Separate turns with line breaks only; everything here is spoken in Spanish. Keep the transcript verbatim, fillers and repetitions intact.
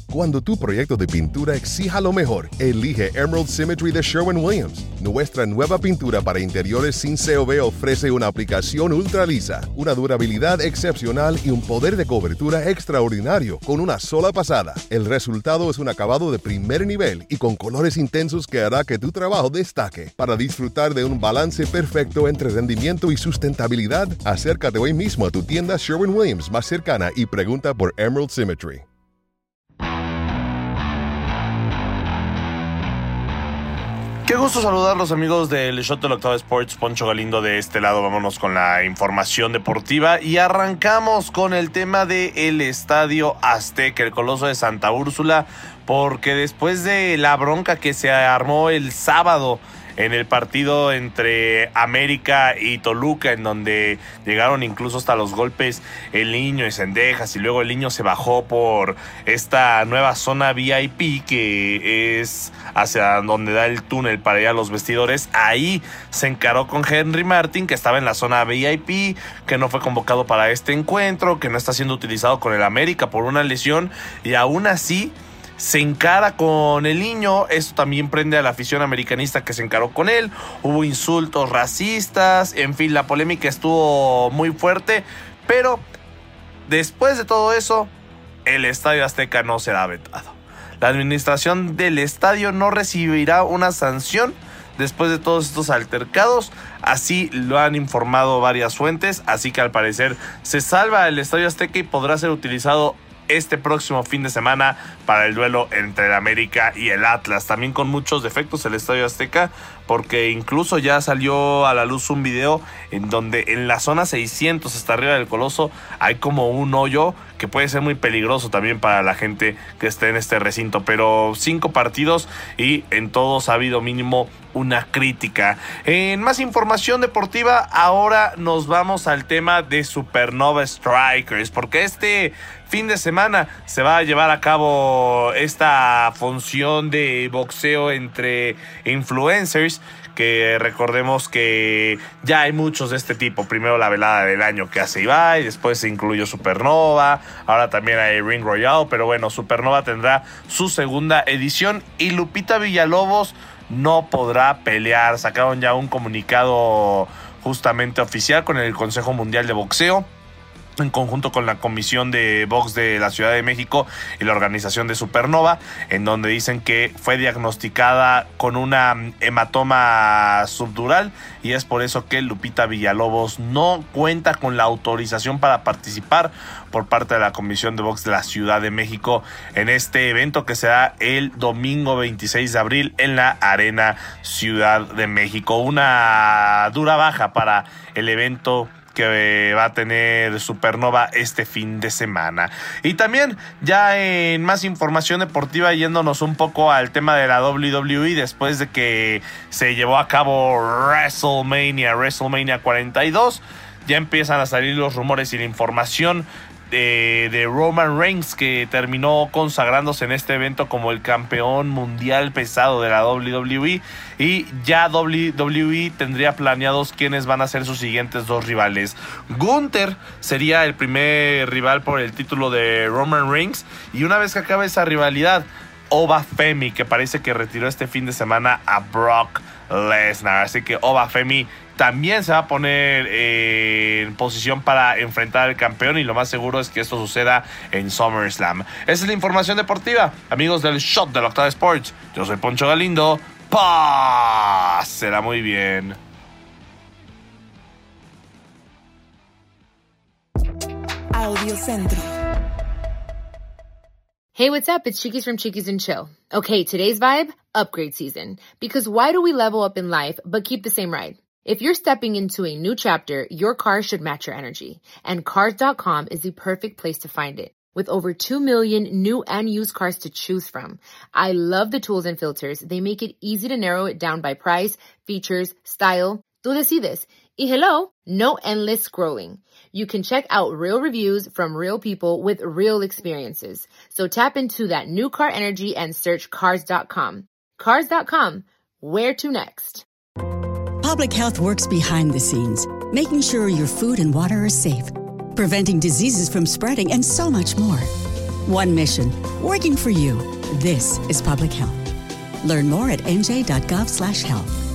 Cuando tu proyecto de pintura exija lo mejor, elige Emerald Symmetry de Sherwin-Williams. Nuestra nueva pintura para interiores sin C O V ofrece una aplicación ultra lisa, una durabilidad excepcional y un poder de cobertura extraordinario con una sola pasada. El resultado es un acabado de primer nivel y con colores intensos que hará que tu trabajo destaque. Para disfrutar de un balance perfecto entre rendimiento y sustentabilidad, acércate hoy mismo a tu tienda Sherwin-Williams más cercana y pregunta por Emerald Symmetry.
Qué gusto saludar a los amigos del Shot del Octavo Sports. Poncho Galindo de este lado. Vámonos con la información deportiva y arrancamos con el tema del Estadio Azteca, el Coloso de Santa Úrsula, porque después de la bronca que se armó el sábado en el partido entre América y Toluca, en donde llegaron incluso hasta los golpes el Niño y Cendejas, y luego el Niño se bajó por esta nueva zona V I P que es hacia donde da el túnel para ir a los vestidores. Ahí se encaró con Henry Martin, que estaba en la zona V I P, que no fue convocado para este encuentro, que no está siendo utilizado con el América por una lesión, y aún así se encara con el Niño. Esto también prende a la afición americanista que se encaró con él. Hubo insultos racistas, en fin, la polémica estuvo muy fuerte, pero después de todo eso, el Estadio Azteca no será vetado. La administración del estadio no recibirá una sanción después de todos estos altercados, así lo han informado varias fuentes, así que al parecer se salva el Estadio Azteca y podrá ser utilizado este próximo fin de semana para el duelo entre el América y el Atlas. También con muchos defectos el Estadio Azteca, porque incluso ya salió a la luz un video en donde en la zona seiscientos, hasta arriba del Coloso, hay como un hoyo que puede ser muy peligroso también para la gente que esté en este recinto. Pero cinco partidos y en todos ha habido mínimo una crítica. En más información deportiva, ahora nos vamos al tema de Supernova Strikers, porque este fin de semana se va a llevar a cabo esta función de boxeo entre influencers, que recordemos que ya hay muchos de este tipo. Primero la velada del año que hace Ibai, después se incluyó Supernova, ahora también hay Ring Royale, pero bueno, Supernova tendrá su segunda edición y Lupita Villalobos no podrá pelear. Sacaron ya un comunicado justamente oficial con el Consejo Mundial de Boxeo, en conjunto con la Comisión de Box de la Ciudad de México y la organización de Supernova, en donde dicen que fue diagnosticada con una hematoma subdural y es por eso que Lupita Villalobos no cuenta con la autorización para participar por parte de la Comisión de Box de la Ciudad de México en este evento que será el domingo veintiséis de abril en la Arena Ciudad de México. Una dura baja para el evento que va a tener Supernova este fin de semana. Y también ya en más información deportiva, yéndonos un poco al tema de la W W E, después de que se llevó a cabo WrestleMania, WrestleMania cuarenta y dos, ya empiezan a salir los rumores y la información De, de Roman Reigns, que terminó consagrándose en este evento como el campeón mundial pesado de la W W E, y ya W W E tendría planeados quiénes van a ser sus siguientes dos rivales. Gunther sería el primer rival por el título de Roman Reigns, y una vez que acabe esa rivalidad, Oba Femi, que parece que retiró este fin de semana a Brock Lesnar, así que Oba Femi también se va a poner eh, en posición para enfrentar al campeón, y lo más seguro es que esto suceda en SummerSlam. Esa es la información deportiva, amigos del Shot del Octavo Sports. Yo soy Poncho Galindo. Pásela muy bien.
Audio Centro.
Hey, what's up? It's Chiquis from Chiquis and Chill. Okay, today's vibe, upgrade season. Because why do we level up in life but keep the same ride? If you're stepping into a new chapter, your car should match your energy. And Cars dot com is the perfect place to find it. With over two million new and used cars to choose from. I love the tools and filters. They make it easy to narrow it down by price, features, style. Tú decides. Y hello, no endless scrolling. You can check out real reviews from real people with real experiences. So tap into that new car energy and search Cars dot com. Cars dot com. Where to next?
Public health works behind the scenes, making sure your food and water are safe, preventing diseases from spreading, and so much more. One mission, working for you. This is public health. Learn more at n j dot gov slash health.